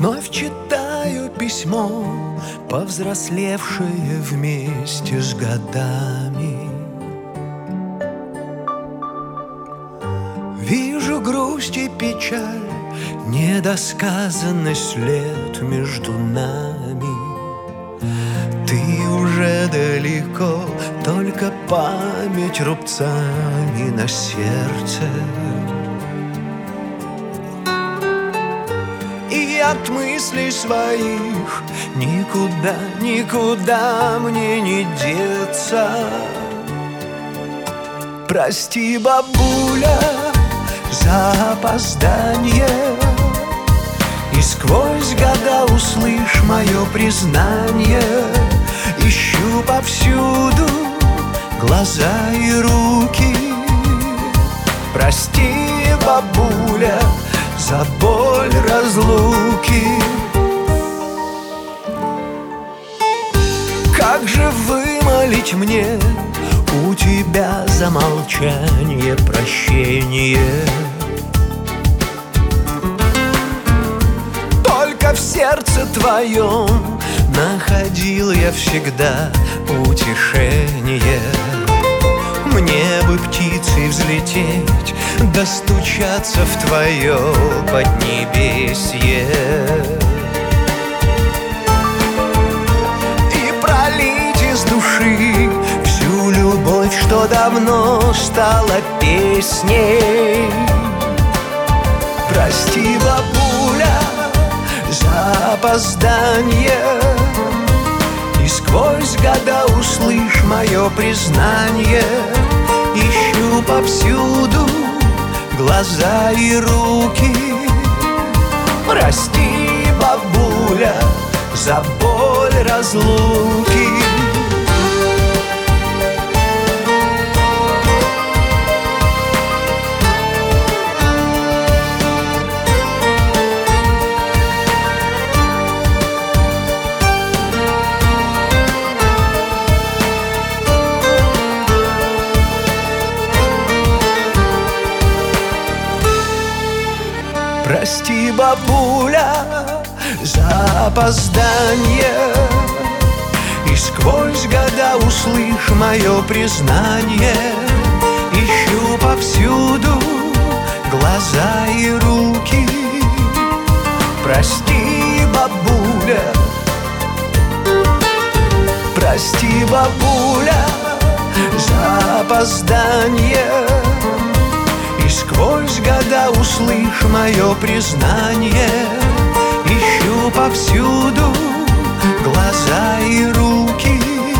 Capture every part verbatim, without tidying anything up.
Вновь читаю письмо, повзрослевшее вместе с годами. Вижу грусть и печаль, недосказанный след между нами. Ты уже далеко, только память рубцами на сердце. И от мыслей своих никуда, никуда мне не деться. Прости, бабуля, за опоздание, и сквозь года услышь мое признание. Ищу повсюду глаза и руки. Прости, бабуля, за боль разлуки. Как же вымолить мне у тебя за молчание прощение? Только в сердце твоем находил я всегда утешение. Мне бы птицей взлететь, достучаться в твое поднебесье и пролить из души всю любовь, что давно стала песней. Прости, бабуля, за опоздание, и сквозь года услышь мое признание. Ищу повсюду глаза и руки. Прости, бабуля, за боль разлуки. Прости, бабуля, за опоздание, и сквозь года услышь мое признание. Ищу повсюду глаза и руки. Прости, бабуля, прости, бабуля, за опоздание, и сквозь года услышь мое признание. Ищу повсюду глаза и руки.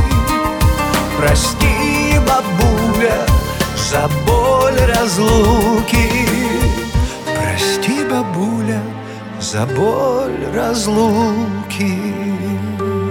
Прости, бабуля, за боль разлуки. Прости, бабуля, за боль разлуки.